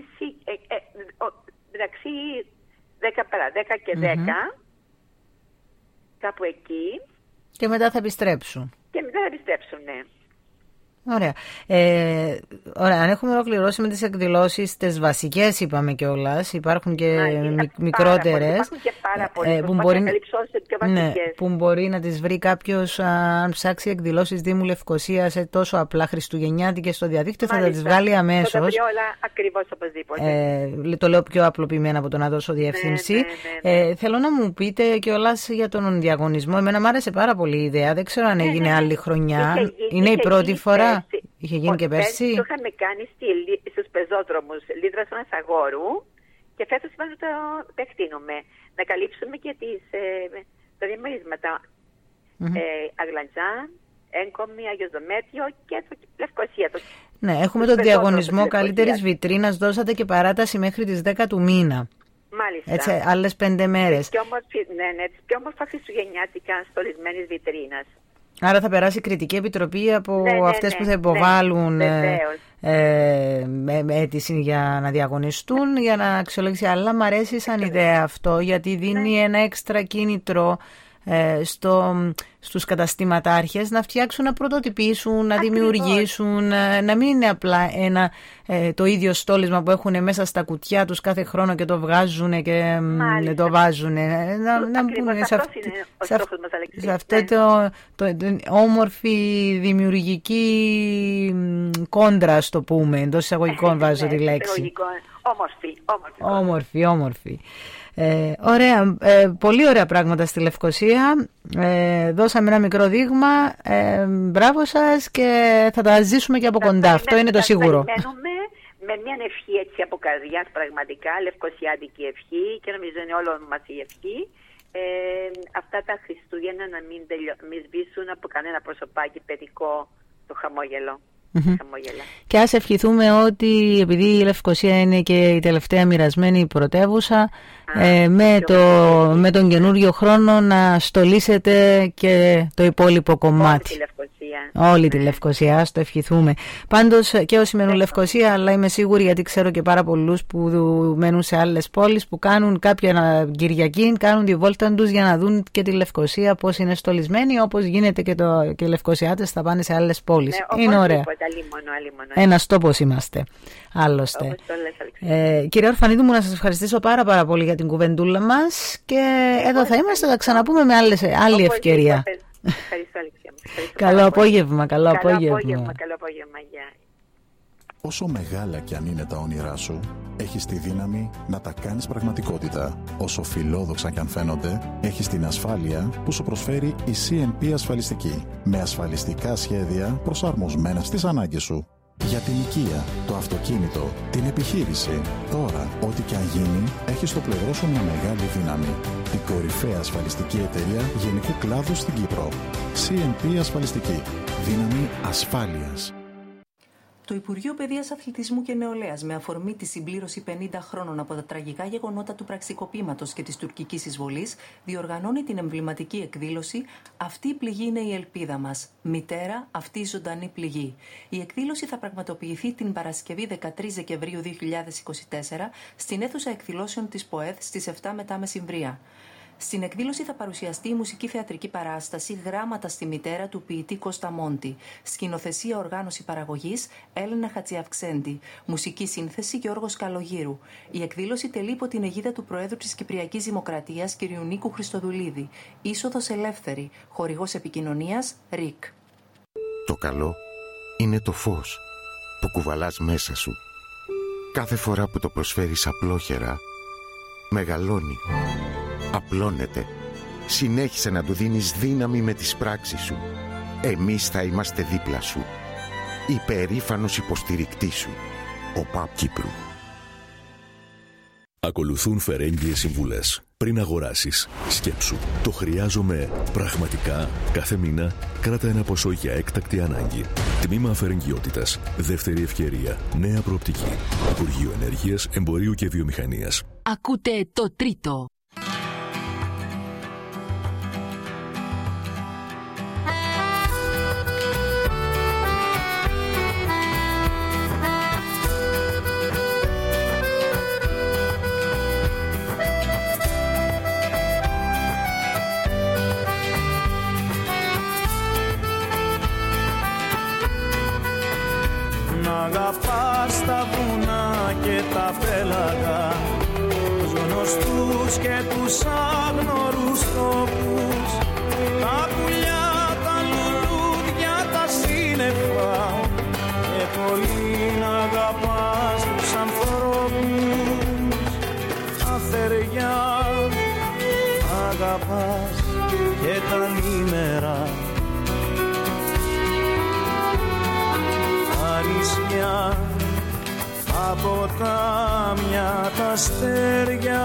10 παρά 10 και 10, κάπου εκεί. Και μετά θα επιστρέψουν. Ναι. Ωραία. Αν έχουμε ολοκληρώσει με τις εκδηλώσεις, τις βασικές είπαμε κιόλας, υπάρχουν και μικρότερες. Υπάρχουν και πάρα πολλές, που μπορεί να τις βρει κάποιος αν ψάξει εκδηλώσεις Δήμου Λευκωσίας τόσο απλά χριστουγεννιάτικες στο διαδίκτυο, θα τις βγάλει αμέσως. Θα τα βρει όλα ακριβώς οπωσδήποτε. Το λέω πιο απλοποιημένα από το να δώσω διεύθυνση. Θέλω να μου πείτε κιόλας για τον διαγωνισμό. Εμένα μου άρεσε πάρα πολύ η ιδέα. Δεν ξέρω αν έγινε άλλη χρονιά. Είναι η πρώτη φορά. Είχε γίνει και πέρσι. Το είχαμε κάνει στους πεζόδρομους Λίδρας Αγόρου και φέτος είπαμε το επεκτείνουμε. Να καλύψουμε και τα διαμερίσματα Αγλαντζά, Εγκομή, Άγιος Δομέτιο και το Λευκωσία. Ναι, έχουμε το διαγωνισμό καλύτερης βιτρίνας. Δώσατε και παράταση μέχρι τις 10 του μήνα. Μάλιστα. Έτσι, άλλες 5 μέρες. Τις πιο όμορφα χριστουγεννιάτικα στολισμένης βιτρίνας. Άρα θα περάσει κριτική επιτροπή από αυτές που θα υποβάλουν αίτηση για να διαγωνιστούν, για να αξιολογήσει. Αλλά μου αρέσει σαν ιδέα αυτό, γιατί δίνει ένα έξτρα κίνητρο στους καταστηματάρχες να φτιάξουν, να πρωτοτυπήσουν, να δημιουργήσουν, να μην είναι απλά το ίδιο στόλισμα που έχουν μέσα στα κουτιά τους κάθε χρόνο και το βγάζουν και το βάζουν. Να μπουν σε αυτό το όμορφη δημιουργική κόντρα, ας το πούμε, εντός εισαγωγικών βάζω τη λέξη. Όμορφη. Ωραία, πολύ ωραία πράγματα στη Λευκωσία. Δώσαμε ένα μικρό δείγμα. Μπράβο σας και θα τα ζήσουμε και από κοντά. Αυτό είναι το σίγουρο. Περιμένουμε με μια ευχή έτσι από καρδιάς, πραγματικά, λευκωσιάτικη ευχή, και νομίζω είναι όλων μας η ευχή. Αυτά τα Χριστούγεννα να μην σβήσουν από κανένα προσωπάκι παιδικό το χαμόγελο. Και ας ευχηθούμε ότι, επειδή η Λευκωσία είναι και η τελευταία μοιρασμένη πρωτεύουσα, με τον καινούριο χρόνο να στολίσετε και το υπόλοιπο κομμάτι. Λευκοσία. Όλη τη Λευκοσία, ας το ευχηθούμε. Πάντως και όσοι μένουν Λευκοσία, αλλά είμαι σίγουρη, γιατί ξέρω και πάρα πολλούς που μένουν σε άλλες πόλεις, που κάνουν κάποια Κυριακή, κάνουν τη βόλτα τους για να δουν και τη Λευκοσία πώς είναι στολισμένη, όπως γίνεται και οι Λευκοσιάτες θα πάνε σε άλλες πόλεις. Είναι ωραία. Ένας τόπος είμαστε. Άλλωστε. Κυρία Ορφανίδου μου, να σας ευχαριστήσω πάρα πολύ για την κουβεντούλα μας και εδώ θα είμαστε, θα ξαναπούμε με άλλη ευκαιρία. Ευχαριστώ, Αλεξία μου. Καλό απόγευμα, καλό απόγευμα. Γεια. Όσο μεγάλα κι αν είναι τα όνειρά σου, έχεις τη δύναμη να τα κάνεις πραγματικότητα. Όσο φιλόδοξα κι αν φαίνονται, έχεις την ασφάλεια που σου προσφέρει η CNP Ασφαλιστική. Με ασφαλιστικά σχέδια προσαρμοσμένα στις ανάγκες σου. Για την οικία, το αυτοκίνητο, την επιχείρηση. Τώρα, ό,τι και αν γίνει, έχεις στο πλευρό σου μια μεγάλη δύναμη. Την κορυφαία ασφαλιστική εταιρεία γενικού κλάδου στην Κύπρο. CNP Ασφαλιστική. Δύναμη ασφάλειας. Το Υπουργείο Παιδείας, Αθλητισμού και Νεολαίας, με αφορμή τη συμπλήρωση 50 χρόνων από τα τραγικά γεγονότα του πραξικοπήματος και της τουρκικής εισβολής, διοργανώνει την εμβληματική εκδήλωση «Αυτή η πληγή είναι η ελπίδα μας. Μητέρα, αυτή η ζωντανή πληγή». Η εκδήλωση θα πραγματοποιηθεί την Παρασκευή 13 Δεκεμβρίου 2024 στην αίθουσα εκδηλώσεων της ΠΟΕΔ στις 7 μετά μεσημβρία. Στην εκδήλωση θα παρουσιαστεί η μουσική θεατρική παράσταση «Γράμματα στη μητέρα» του ποιητή Κώστα Μόντι. Σκηνοθεσία, οργάνωση παραγωγής Έλενα Χατζιαυξέντη. Μουσική σύνθεση Γιώργος Καλογύρου. Η εκδήλωση τελεί υπό την αιγίδα του Προέδρου της Κυπριακής Δημοκρατίας κ. Νίκου Χριστοδουλίδη. Είσοδος ελεύθερη. Χορηγός επικοινωνίας ΡΙΚ. Το καλό είναι το φως που κουβαλάς μέσα σου. Κάθε φορά που το προσφέρεις απλόχερα, μεγαλώνει. Απλώνεται. Συνέχισε να του δίνεις δύναμη με τις πράξεις σου. Εμείς θα είμαστε δίπλα σου. Υπερήφανος υποστηρικτής σου. Ο ΠΑΠ Κύπρου. Ακολουθούν φερέγγιες συμβουλές. Πριν αγοράσεις, σκέψου. Το χρειάζομαι πραγματικά. Κάθε μήνα κράτα ένα ποσό για έκτακτη ανάγκη. Τμήμα αφαιρεγγιότητας. Δεύτερη ευκαιρία. Νέα προοπτική. Υπουργείο Ενέργειας, Εμπορίου και Βιομηχανίας. Ακούτε το τρίτο. Αγαπάς τα βουνά και τα πέλαγα, τους γνωστούς και τους άγνωρους τόπους, τα πουλιά, τα λουλούδια, τα σύννεφα, και πολύ να αγαπάς τους ανθρώπους. Τα θεριά αγαπάς και τα νήμερα, νησιά, τα ποτάμια, τα αστέρια.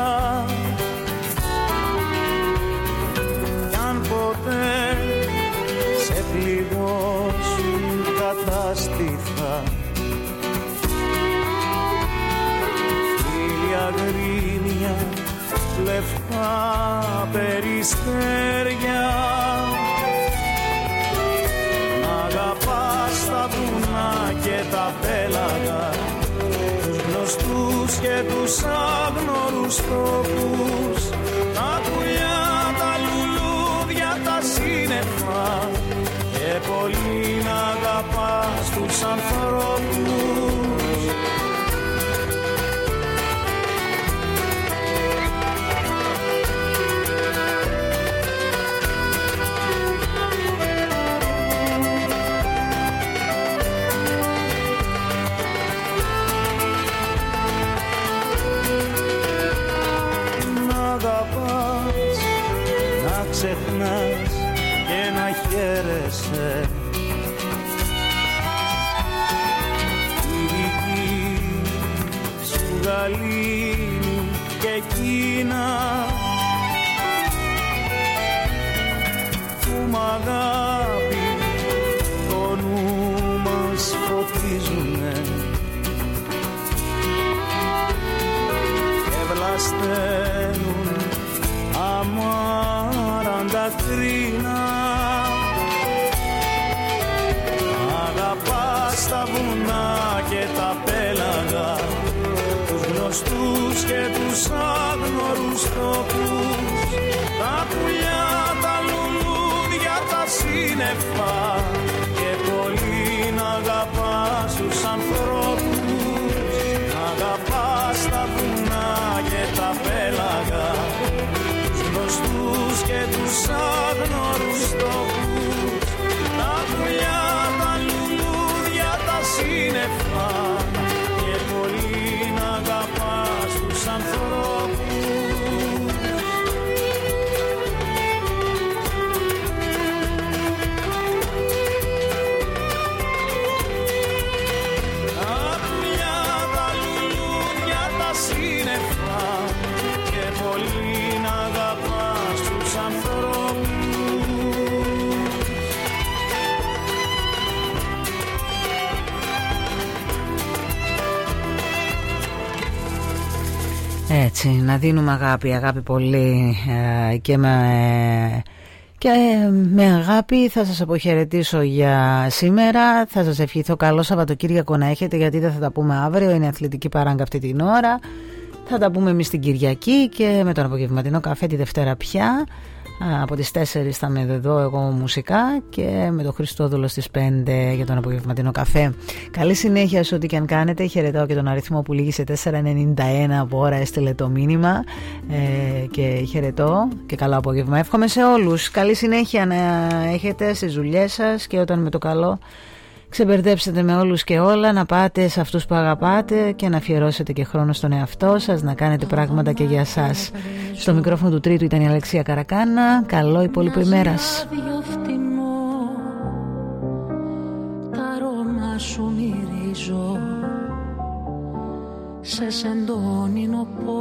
Κι αν ποτέ σε πληγώσουν κατάστηθα, χίλια γρίνια, λευκά περιστέρια. Αγαπάς τα βουνά και τα πέλαγα, τους γνωστούς και τους άγνωρους τόπους, τα πουλιά, τα λουλούδια, τα σύννεφα, και πολύ να αγαπάς τους ανθρώπους. Ξεχνάς και να χαίρεσαι, η δική σου γαλήνη και εκείνα που μ' αγάπη το νου μας φωτίζουνε και βλασταίνουν αμάραντα κρίνα. στα βουνά και τα πέλαγα, τους γνωστούς και τους άγνωρους τόπους, τα πουλιά, τα λουλούδια, τα σύννεφα και πολύ να αγαπάς τους ανθρώπους, να αγαπάς τα βουνά και τα πέλαγα, τους γνωστούς και τους άγνωρους τόπους, τα πουλιά, τα λουλούδια, τα σύννεφα και πολύ να αγαπάς τους ανθρώπους. Έτσι, να δίνουμε αγάπη πολύ και με αγάπη θα σας αποχαιρετήσω για σήμερα. Θα σας ευχηθώ καλό Σαββατοκύριακο να έχετε, γιατί δεν θα τα πούμε αύριο, είναι αθλητική παράγκα αυτή την ώρα. Θα τα πούμε εμείς την Κυριακή και με τον απογευματινό καφέ τη Δευτέρα πια. Από τις 4 θα είμαι εδώ εγώ μουσικά και με τον Χριστόδουλο στις 5 για τον απογευματινό καφέ. Καλή συνέχεια σε ό,τι και αν κάνετε. Χαιρετάω και τον αριθμό που λήγει σε 491 από ώρα έστειλε το μήνυμα και χαιρετώ και καλό απόγευμα. Εύχομαι σε όλους καλή συνέχεια να έχετε στις δουλειές σας και όταν με το καλό ξεμπερδέψετε με όλους και όλα, να πάτε σε αυτούς που αγαπάτε και να αφιερώσετε και χρόνο στον εαυτό σας, να κάνετε πράγματα και για σας. Στο μικρόφωνο του Τρίτου ήταν η Αλεξία Καρακάνα. Καλό υπόλοιπο ημέρας. Τα αρώμα σου μυρίζω, σε σεντόνι νοπό,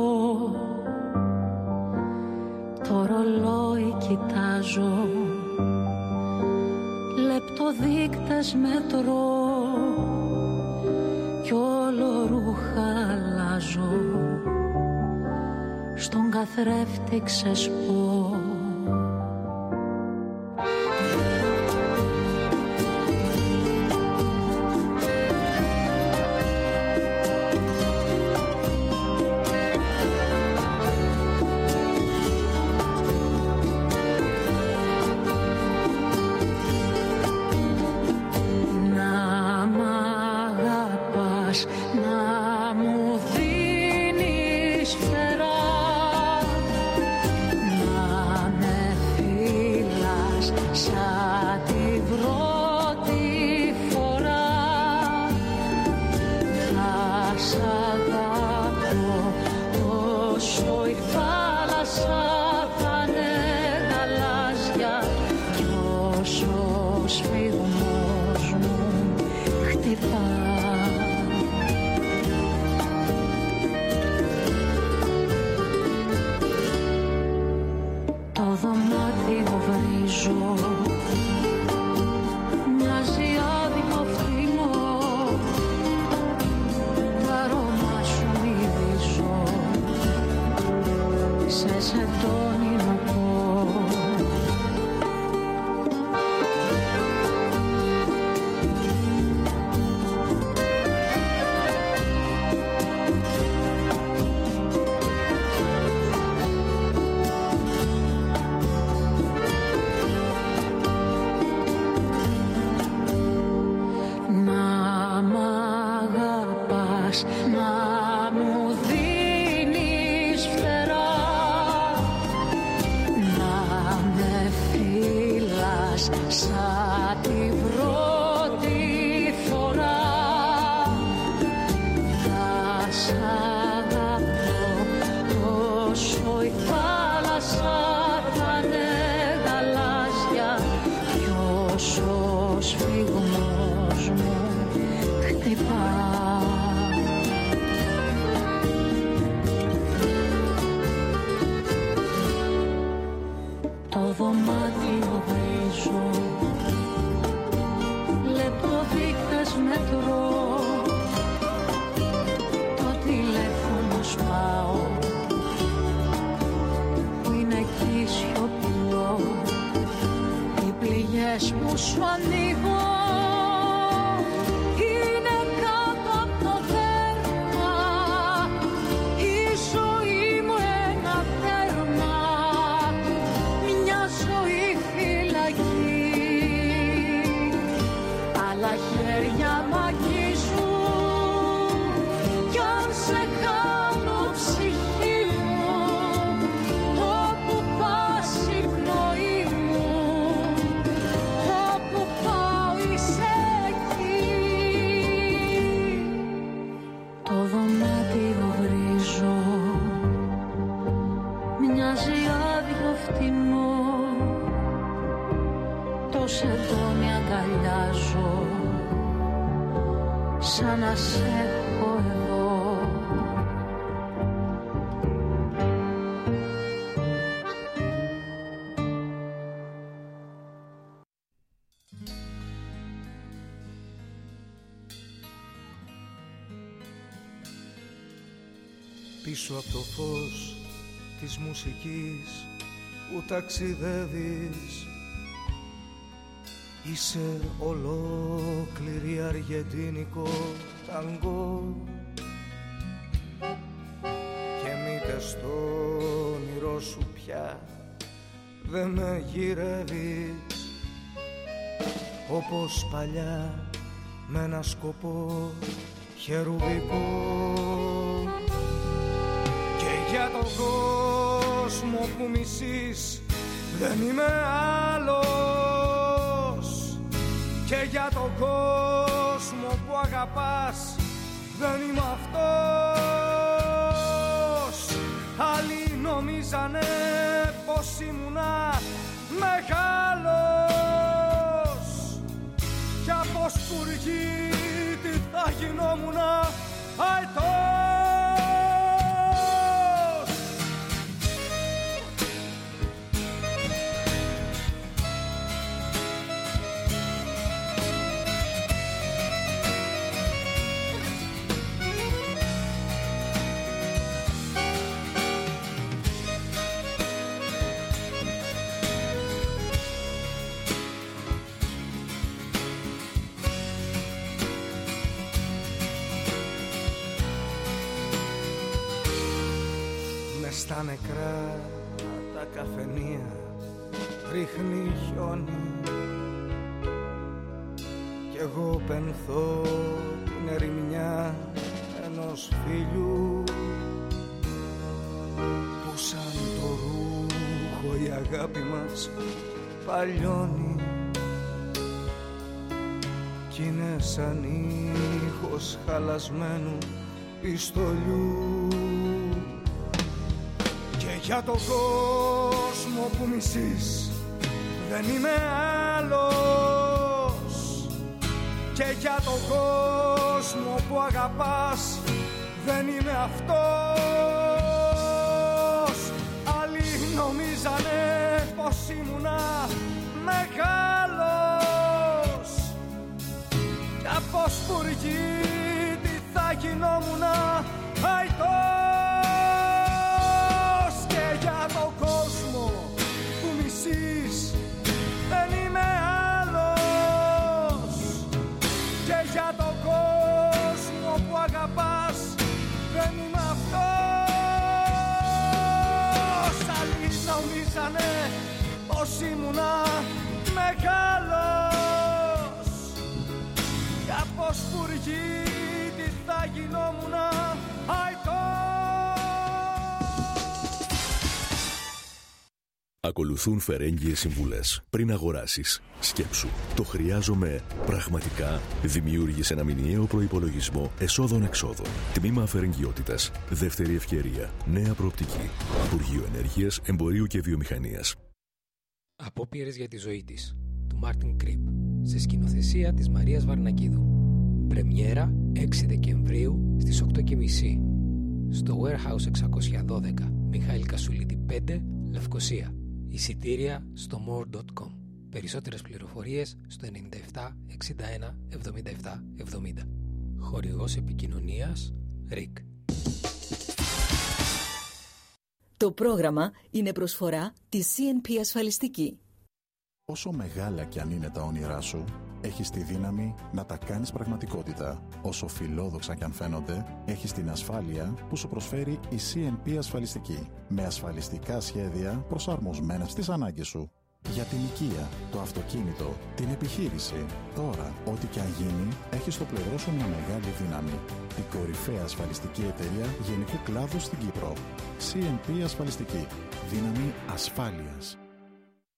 το ρολόι κοιτάζω, λεπτοδείκτες μετρώ κι όλο ρούχα αλλάζω, στον καθρέφτη ξεσπώ. Να μου δίνεις φτερά, να με φύλας σαν την πρώτη φορά. Θα σ' αγαπώ όσο η θάλασσα θα είναι γαλάζια κι όσο ο σφιγμός μου χτυπά. Το δωμάτιο βρίζω, μοιάζει άδειο φθηνό, το αρώμα σου μυρίζω, σε σεντόνι νοπό. Να μου δίνεις φτερά, να με φύλας σαν την πρώτη φορά. Θα σ' αγαπώ όσο η θάλασσα θα είναι γαλάζια κι όσο ο σφιγμός μου χτυπά. Το δωμάτιο βρίζω, λεπτοδείκτες μετρώ, το τηλέφωνο σπάω που είναι εκεί σιωπηλό, οι πληγές που σου ανοίγω, η σαν να σε έχω εδώ. Πίσω από το φως της μουσικής που ταξιδεύεις, είσαι ολόκληρη αργεντίνικο ταγκό και μήτε στο όνειρό σου πια δεν με γυρεύεις όπως παλιά με ένα σκοπό χερουβικό. Για τον κόσμο που μισείς δεν είμαι άλλος, και για τον κόσμο που αγαπάς δεν είμαι αυτός. Άλλοι νομίζανε πως ήμουνα μεγάλος, κι από σπουργίτη θα γινόμουνα αετός. Στα νεκρά τα καφενεία ρίχνει χιόνι κι εγώ πενθώ την ερημιά ενός φίλου που σαν το ρούχο η αγάπη μας παλιώνει κι είναι σαν ήχος χαλασμένου πιστολιού. Για τον κόσμο που μισείς δεν είμαι άλλος, και για τον κόσμο που αγαπάς δεν είμαι αυτός. Άλλοι νομίζανε πως ήμουνα μεγάλος, κι από σπουργίτη θα γινόμουνα αητός. Για τον κόσμο που μισείς δεν είμαι άλλος, και για τον κόσμο που αγαπάς δεν είμαι αυτός. Άλλοι νομίζανε πως ήμουνα μεγάλος, κι από σπουργίτη θα γινόμουνα αητός. Ακολουθούν φερέγγιες συμβουλές. Πριν αγοράσεις, σκέψου. Το χρειάζομαι πραγματικά. Δημιούργησε ένα μηνιαίο προϋπολογισμό εσόδων-εξόδων. Τμήμα αφαιρεγγιότητας. Δεύτερη ευκαιρία. Νέα προοπτική. Υπουργείο Ενέργειας, Εμπορίου και Βιομηχανίας. Απόπειρες για τη ζωή της, του Μάρτιν Κρίπ, σε σκηνοθεσία της Μαρίας Βαρνακίδου. Πρεμιέρα 6 Δεκεμβρίου στις 8:30 στο Warehouse 612 Μιχαήλ Κασουλίτη 5, Λευκοσία. Εισιτήρια στο more.com. Περισσότερες πληροφορίες στο 97 61 77 70. Χορηγός επικοινωνίας RIC. Το πρόγραμμα είναι προσφορά της CNP Ασφαλιστική. Όσο μεγάλα κι αν είναι τα όνειρά σου, έχεις τη δύναμη να τα κάνεις πραγματικότητα. Όσο φιλόδοξα κι αν φαίνονται, έχεις την ασφάλεια που σου προσφέρει η CNP Ασφαλιστική. Με ασφαλιστικά σχέδια προσαρμοσμένα στις ανάγκες σου. Για την οικία, το αυτοκίνητο, την επιχείρηση. Τώρα, ό,τι κι αν γίνει, έχεις στο πλευρό σου μια μεγάλη δύναμη. Την κορυφαία ασφαλιστική εταιρεία γενικού κλάδου στην Κύπρο. CNP Ασφαλιστική. Δύναμη ασφάλειας.